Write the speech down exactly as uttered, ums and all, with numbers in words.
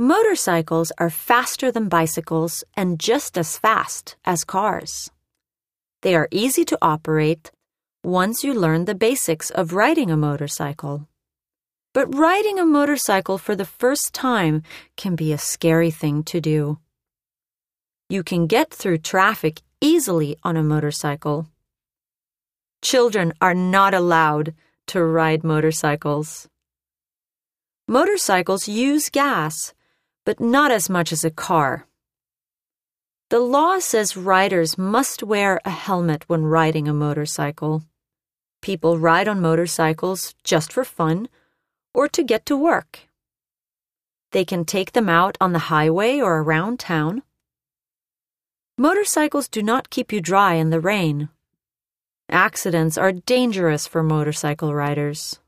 Motorcycles are faster than bicycles and just as fast as cars. They are easy to operate once you learn the basics of riding a motorcycle. But riding a motorcycle for the first time can be a scary thing to do. You can get through traffic easily on a motorcycle. Children are not allowed to ride motorcycles. Motorcycles use gas, but not as much as a car. The law says riders must wear a helmet when riding a motorcycle. People ride on motorcycles just for fun or to get to work. They can take them out on the highway or around town. Motorcycles do not keep you dry in the rain. Accidents are dangerous for motorcycle riders.